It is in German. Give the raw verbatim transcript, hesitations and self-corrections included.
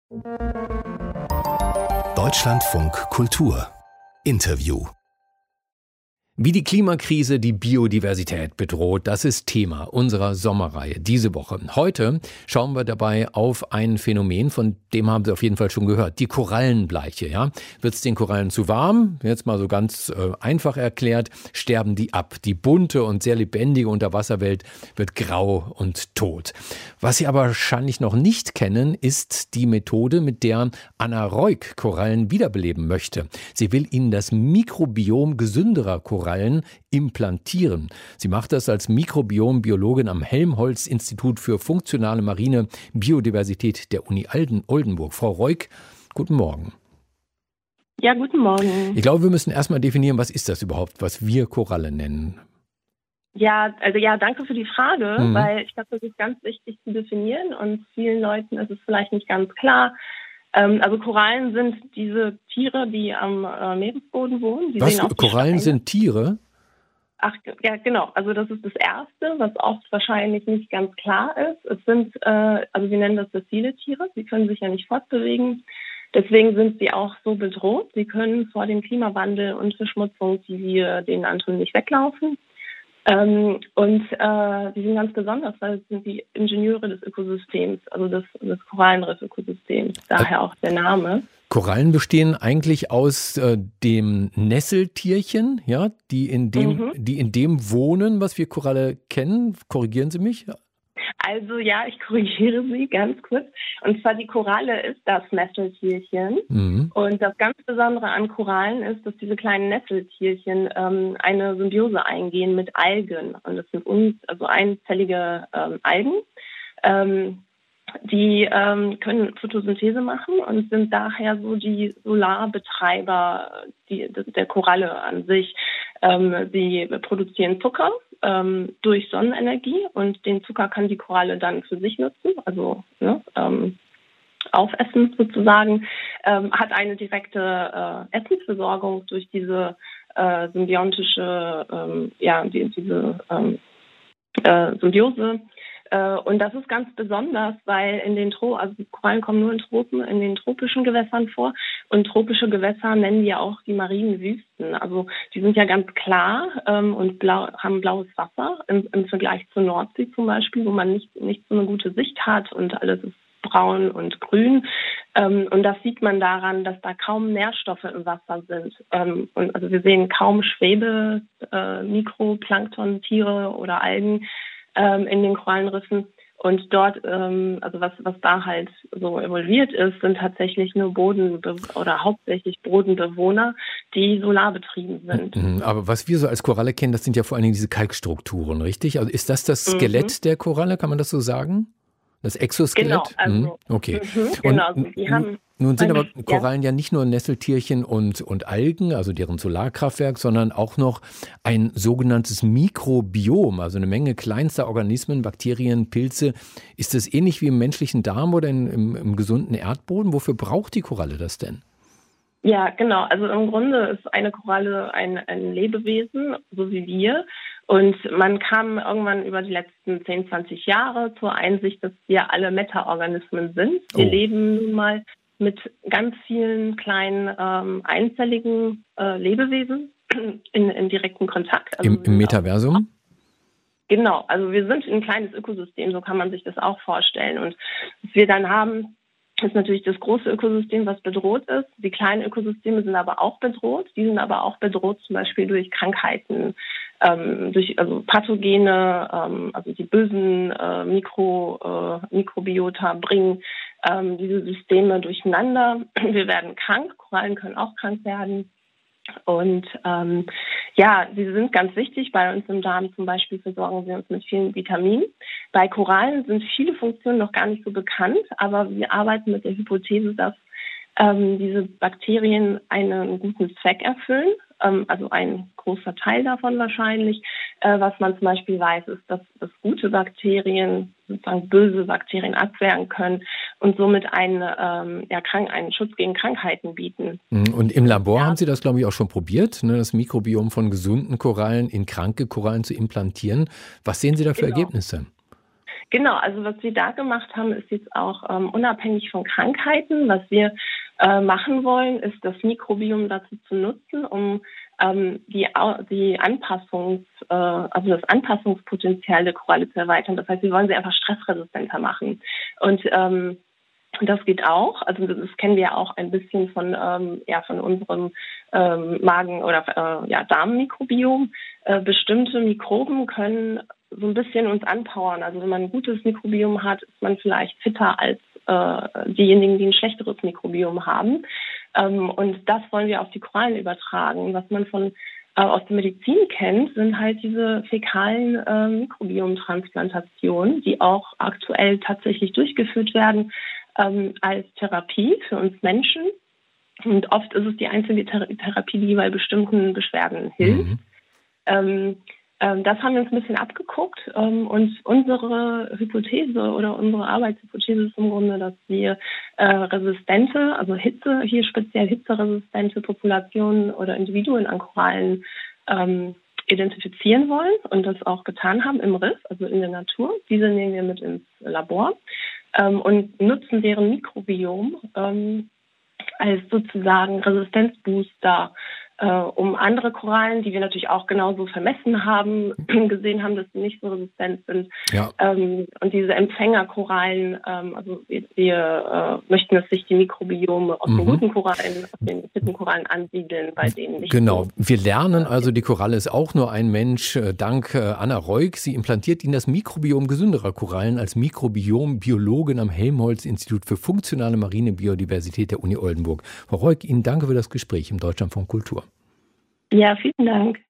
Deutschlandfunk Kultur Interview. Wie die Klimakrise die Biodiversität bedroht, das ist Thema unserer Sommerreihe diese Woche. Heute schauen wir dabei auf ein Phänomen, von dem haben Sie auf jeden Fall schon gehört, die Korallenbleiche. Ja? Wird es den Korallen zu warm? Jetzt mal so ganz äh, einfach erklärt, sterben die ab. Die bunte und sehr lebendige Unterwasserwelt wird grau und tot. Was Sie aber wahrscheinlich noch nicht kennen, ist die Methode, mit der Anna Reuk Korallen wiederbeleben möchte. Sie will ihnen das Mikrobiom gesünderer Korallen implantieren. Sie macht das als Mikrobiom-Biologin am Helmholtz-Institut für funktionale marine Biodiversität der Uni Oldenburg. Frau Reuk, guten Morgen. Ja, guten Morgen. Ich glaube, wir müssen erstmal definieren, was ist das überhaupt, was wir Koralle nennen? Ja, also ja, danke für die Frage, Mhm. weil ich glaube, das ist ganz wichtig zu definieren und vielen Leuten ist es vielleicht nicht ganz klar. Ähm, also Korallen sind diese Tiere, die am äh, Meeresboden wohnen. Die Was? sehen aus wie Korallen Steine. sind Tiere? Ach, ja, genau. Also das ist das Erste, was oft wahrscheinlich nicht ganz klar ist. Es sind, äh, also wir nennen das sessile Tiere. Sie können sich ja nicht fortbewegen. Deswegen sind sie auch so bedroht. Sie können vor dem Klimawandel und Verschmutzung, die wir denen antun, nicht weglaufen. Ähm, und äh, die sind ganz besonders, weil es sind die Ingenieure des Ökosystems, also des, des Korallenriff-Ökosystems. Daher auch der Name. Korallen bestehen eigentlich aus äh, dem Nesseltierchen, ja, die in dem, Mhm. die in dem wohnen, was wir Koralle kennen. Korrigieren Sie mich? Also ja, ich korrigiere Sie ganz kurz. Und zwar die Koralle ist das Nesseltierchen. Mhm. Und das ganz Besondere an Korallen ist, dass diese kleinen Nesseltierchen ähm, eine Symbiose eingehen mit Algen. Und das sind un- also einzellige ähm, Algen. Ähm, die ähm, können Photosynthese machen und sind daher so die Solarbetreiber die, der Koralle an sich. Ähm, sie produzieren Zucker ähm, durch Sonnenenergie und den Zucker kann die Koralle dann für sich nutzen, also ne, ähm, aufessen sozusagen, ähm, hat eine direkte äh, Essensversorgung durch diese äh, symbiontische, ähm, ja, die, diese ähm, äh, Symbiose. Äh, und das ist ganz besonders, weil in den Tro also die Korallen kommen nur in Tropen, in den tropischen Gewässern vor. Und tropische Gewässer nennen wir auch die marinen Wüsten. Also die sind ja ganz klar ähm, und blau, haben blaues Wasser im, im Vergleich zur Nordsee zum Beispiel, wo man nicht, nicht so eine gute Sicht hat und alles ist braun und grün. Ähm, und das sieht man daran, dass da kaum Nährstoffe im Wasser sind. Ähm, und also wir sehen kaum Schwebe, äh, Mikroplankton, Tiere oder Algen ähm, in den Korallenriffen. Und dort, ähm, also was, was da halt so evolviert ist, sind tatsächlich nur Boden- oder hauptsächlich Bodenbewohner, die solarbetrieben sind. Mhm. Aber was wir so als Koralle kennen, das sind ja vor allen Dingen diese Kalkstrukturen, richtig? Also ist das das Skelett Mhm. der Koralle, kann man das so sagen? Das Exoskelett? Genau, also Mhm. Okay. mhm, genau, Und die n- haben nun sind eine, aber Korallen ja. ja nicht nur Nesseltierchen und, und Algen, also deren Solarkraftwerk, sondern auch noch ein sogenanntes Mikrobiom, also eine Menge kleinster Organismen, Bakterien, Pilze. Ist das ähnlich wie im menschlichen Darm oder in, im, im gesunden Erdboden? Wofür braucht die Koralle das denn? Ja, genau. Also im Grunde ist eine Koralle ein, ein Lebewesen, so wie wir. Und man kam irgendwann über die letzten zehn, zwanzig Jahre zur Einsicht, dass wir alle Metaorganismen sind. Wir Oh. leben nun mal mit ganz vielen kleinen ähm, einzelligen äh, Lebewesen in, in direkten Kontakt. Also Im, wir im sind auch- Metaversum? Genau, also wir sind ein kleines Ökosystem, so kann man sich das auch vorstellen. Und was wir dann haben, ist natürlich das große Ökosystem, was bedroht ist. Die kleinen Ökosysteme sind aber auch bedroht. Die sind aber auch bedroht zum Beispiel durch Krankheiten, ähm, durch also Pathogene, ähm, also die bösen äh, Mikro, äh, Mikrobiota bringen ähm, diese Systeme durcheinander. Wir werden krank, Korallen können auch krank werden. Und ähm, ja, sie sind ganz wichtig. Bei uns im Darm zum Beispiel versorgen sie uns mit vielen Vitaminen. Bei Korallen sind viele Funktionen noch gar nicht so bekannt, aber wir arbeiten mit der Hypothese, dass ähm, diese Bakterien einen guten Zweck erfüllen. Ähm, also ein großer Teil davon wahrscheinlich. Äh, was man zum Beispiel weiß, ist, dass, dass gute Bakterien sozusagen böse Bakterien abwehren können und somit einen, ähm, ja, krank, einen Schutz gegen Krankheiten bieten. Und im Labor Ja. haben Sie das, glaube ich, auch schon probiert, ne, das Mikrobiom von gesunden Korallen in kranke Korallen zu implantieren. Was sehen Sie da für Genau. Ergebnisse? Genau, also was wir da gemacht haben, ist jetzt auch ähm, unabhängig von Krankheiten. Was wir äh, machen wollen, ist das Mikrobiom dazu zu nutzen, um ähm, die, die Anpassungs, äh, also das Anpassungspotenzial der Koralle zu erweitern. Das heißt, wir wollen sie einfach stressresistenter machen. Und ähm, das geht auch. Also das kennen wir auch ein bisschen von ähm, ja von unserem ähm, Magen- oder äh, ja, Darmmikrobiom. Äh, bestimmte Mikroben können so ein bisschen uns anpowern. Also wenn man ein gutes Mikrobiom hat, ist man vielleicht fitter als äh, diejenigen, die ein schlechteres Mikrobiom haben. Ähm, und das wollen wir auf die Korallen übertragen. Was man von äh, aus der Medizin kennt, sind halt diese fäkalen äh, Mikrobiomtransplantationen, die auch aktuell tatsächlich durchgeführt werden ähm, als Therapie für uns Menschen. Und oft ist es die einzige Thera- Therapie, die bei bestimmten Beschwerden hilft. Mhm. Ähm, ähm, das haben wir uns ein bisschen abgeguckt ähm, und unsere Hypothese oder unsere Arbeitshypothese ist im Grunde, dass wir äh, resistente, also Hitze, hier speziell hitzeresistente Populationen oder Individuen an Korallen ähm, identifizieren wollen und das auch getan haben im Riff, also in der Natur. Diese nehmen wir mit ins Labor ähm, und nutzen deren Mikrobiom ähm, als sozusagen Resistenzbooster, äh, um andere Korallen, die wir natürlich auch genauso vermessen haben, gesehen haben, dass sie nicht so resistent sind. Ja. Ähm, und diese Empfängerkorallen, ähm, also wir, wir äh, möchten, dass sich die Mikrobiome aus Mhm. den guten Korallen, aus den fitten Korallen ansiedeln, bei denen nicht Genau, so. wir lernen also, die Koralle ist auch nur ein Mensch. Äh, Dank äh, Anna Reuk. Sie implantiert Ihnen das Mikrobiom gesünderer Korallen als Mikrobiom-Biologin am Helmholtz-Institut für funktionale marine Biodiversität der Uni Oldenburg. Frau Reuk, Ihnen danke für das Gespräch im Deutschlandfunk Kultur. Ja, vielen Dank.